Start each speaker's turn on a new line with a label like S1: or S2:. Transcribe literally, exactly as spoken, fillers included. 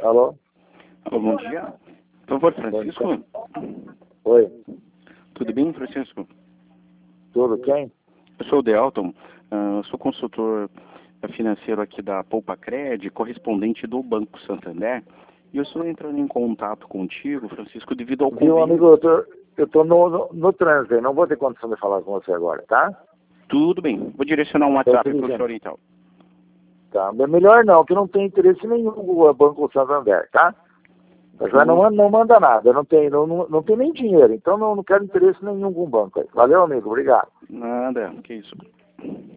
S1: Alô?
S2: Alô, bom dia. Por favor, Francisco.
S1: Oi,
S2: Tudo bem, Francisco?
S1: tudo quem?
S2: Eu sou o Delton, uh, sou consultor financeiro aqui da Poupa Cred, correspondente do Banco Santander, e eu estou entrando em contato contigo, Francisco, devido ao
S1: Viu,
S2: convênio...
S1: amigo, eu tô, eu tô no, no, no trânsito, não vou ter condição de falar com você agora, tá?
S2: Tudo bem, vou direcionar um WhatsApp para o senhor então.
S1: Tá, mas melhor não, que não tem interesse nenhum o Banco Santander, tá? Mas já não, não manda nada, não tem, não, não, não tem nem dinheiro, então não, não quero interesse nenhum com o banco aí. Valeu, amigo, obrigado.
S2: Nada, que isso.